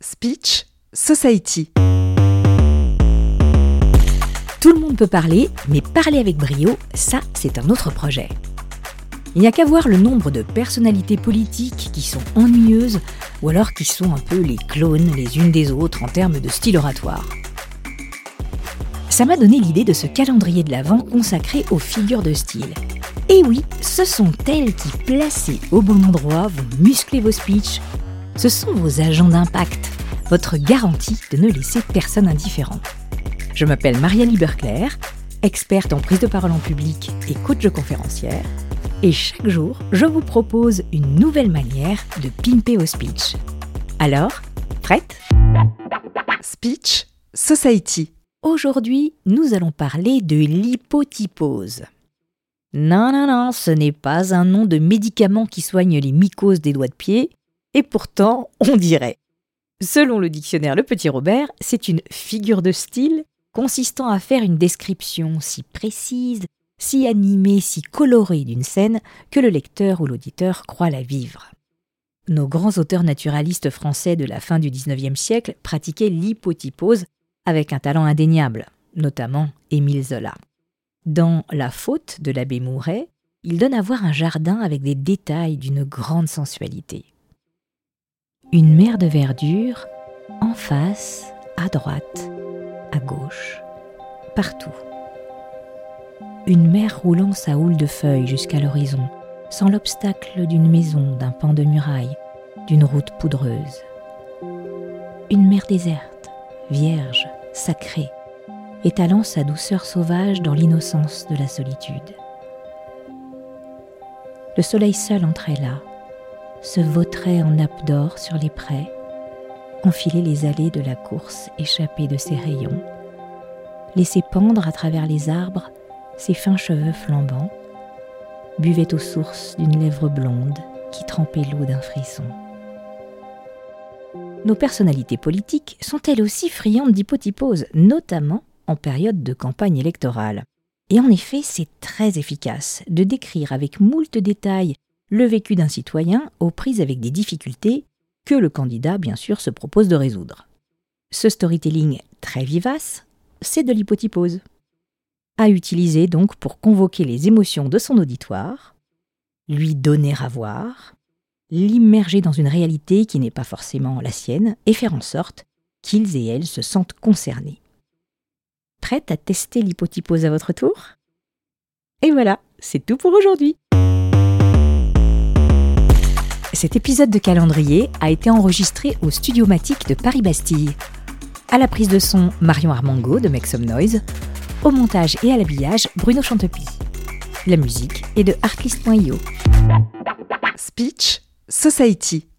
Speech Society. Tout le monde peut parler, mais parler avec brio, ça, c'est un autre projet. Il n'y a qu'à voir le nombre de personnalités politiques qui sont ennuyeuses ou alors qui sont un peu les clones les unes des autres en termes de style oratoire. Ça m'a donné l'idée de ce calendrier de l'Avent consacré aux figures de style. Et oui, ce sont elles qui, placées au bon endroit, vont muscler vos speeches. Ce sont vos agents d'impact, votre garantie de ne laisser personne indifférent. Je m'appelle Marielle Lieberclair, experte en prise de parole en public et coach conférencière. Et chaque jour, je vous propose une nouvelle manière de pimper vos speeches. Alors, prête ? Speech Society. Aujourd'hui, nous allons parler de l'hypotypose. Non, ce n'est pas un nom de médicament qui soigne les mycoses des doigts de pied, et pourtant, on dirait. Selon le dictionnaire Le Petit Robert, c'est une figure de style consistant à faire une description si précise, si animée, si colorée d'une scène que le lecteur ou l'auditeur croit la vivre. Nos grands auteurs naturalistes français de la fin du XIXe siècle pratiquaient l'hypotypose avec un talent indéniable, notamment Émile Zola. Dans La Faute de l'abbé Mouret, il donne à voir un jardin avec des détails d'une grande sensualité. Une mer de verdure, en face, à droite, à gauche, partout. Une mer roulant sa houle de feuilles jusqu'à l'horizon, sans l'obstacle d'une maison, d'un pan de muraille, d'une route poudreuse. Une mer déserte, vierge, sacrée, étalant sa douceur sauvage dans l'innocence de la solitude. Le soleil seul entrait là, se vautrait en nappe d'or sur les prés, enfilait les allées de la course échappées de ses rayons, laissait pendre à travers les arbres ses fins cheveux flambants, buvait aux sources d'une lèvre blonde qui trempait l'eau d'un frisson. Nos personnalités politiques sont elles aussi friandes d'hypotypose, notamment en période de campagne électorale. Et en effet, c'est très efficace de décrire avec moult détails le vécu d'un citoyen aux prises avec des difficultés que le candidat, bien sûr, se propose de résoudre. Ce storytelling très vivace, c'est de l'hypotypose. À utiliser donc pour convoquer les émotions de son auditoire, lui donner à voir, l'immerger dans une réalité qui n'est pas forcément la sienne et faire en sorte qu'ils et elles se sentent concernés. Prête à tester l'hypotypose à votre tour ? Et voilà, c'est tout pour aujourd'hui. Cet épisode de calendrier a été enregistré au Studio Matic de Paris-Bastille. À la prise de son, Marion Armango de Make Some Noise. Au montage et à l'habillage, Bruno Chantepie. La musique est de Artlist.io. Speech Society.